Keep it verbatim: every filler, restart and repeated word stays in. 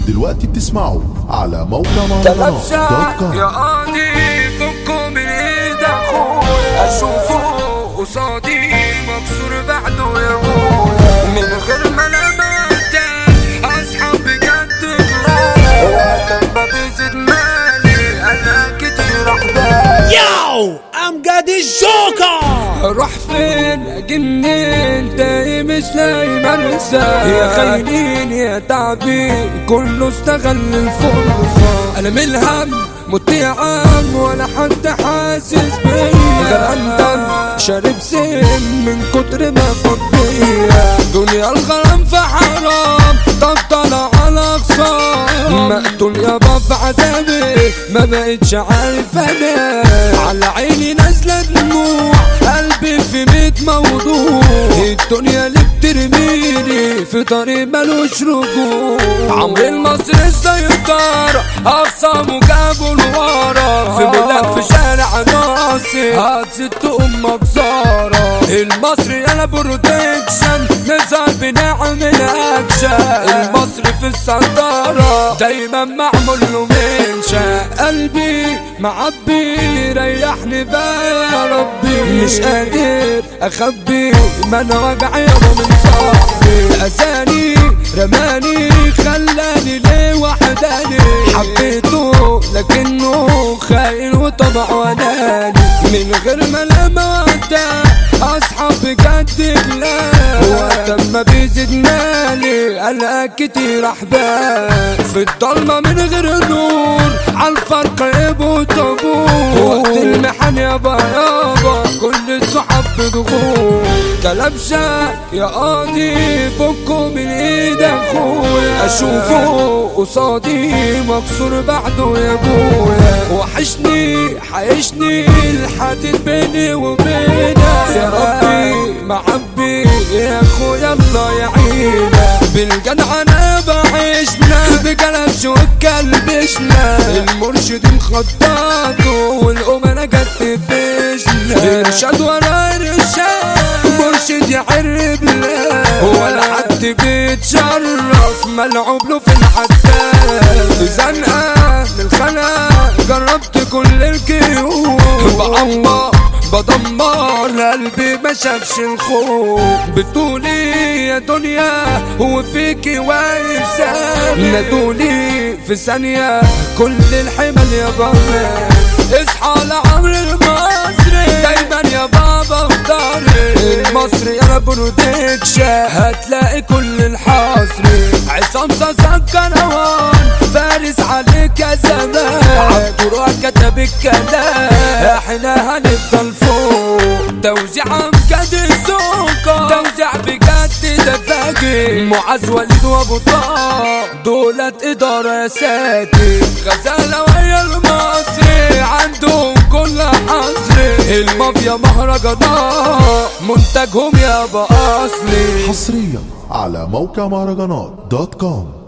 انتم دلوقتي بتسمعوا على موقع مهرجانات دوت كوم. يا قاضي فكوا من ايد اخويا، اشوفه قصادي مكسور بعده يا ابويا، من غير ملامات اصحى بجد غلاب، وقت ما بيزيد مالي انا كتير احباب. ياو امجد الجوكر، روح فين اجي منين تاني مش لاقي مرسى، يا خاينين يا تعبين كله استغل الفرصة، انا من الهم مت يا عم ولا حد حاسس بيا، غرقان شارب سم من كتر ما فض بيا، دنيا الغرام في حرام طب طلع على خصام، مقتول يابا في عذابي ما بقتش عارف انا، على عيني نازله دموع قلبي في ميت موضوع، الدنيا اللي بترميني في طريق ملوش رجوع، عمرو المصري السيطرة أخصامه جابوا لورا، في بلاد في شارع ناصر هتست أمك زارة، المصري يالا بروتكشن نزار بنعمل أكشن، المصري في السيطرة دايما معمول له منشا، قلبي معبي ريحني بقى يا ربي، مش قادر أخبي ما أنا وجع يابا من صاحبي، أذاني رماني خلاني ليه وحداني، حبيته لكنه خاين وطبع واناني، من غير ملامة وقتها أصحاب بجد بلاد، وقت ما بيزيد مالي ألقى كتير أحباب، في الضلمة من غير نور عالفرق يبقوا طابور، وقت المحن يابا يابا كل الصحاب بضغور، كلام شاك يا قاضي فكوا من ايد اخويا، اشوفه قصادي مكسور بعده يا ابويا، وحشني حيشني الحديد بيني وبينك، يا ربي معبي يا اخويا الله يعينك، بالجدع انا بعيشنا بقلبش وكلبشنا، المرشد مخططه والامنا جت فيشنا، ارشاد ورا ارشاد مرشد يعرب له، ولا حد بيتشرف ملعوب له في الحداد، في زنقه للخنقه جربت كل الكيوت، بعمر بدمر قلبي ما شافش الخوف، بتقولي يا دنيا هو فيكي واقف سام، نادولي في ثانية كل الحمل يا بابا، اصحى لعمرو المصري دايما يا بابا في ضهري، المصري يا بروتكشن هتلاقي كل الحصري، عصام صاصا كروان فارس عليك يا زمان، عالقرآن كتب الكلام احنا هنفضل فوق، توزيع امجد السوكر توزيع بجد ده فاجر، معاذ وليد وابو طه دولت اداره يا ساتر، غزاله ويا المصري عندهم كل حصري، المافيا مهرجانات منتجهم يابا اصلي، حصريا على موقع مهرجانات دوت كوم.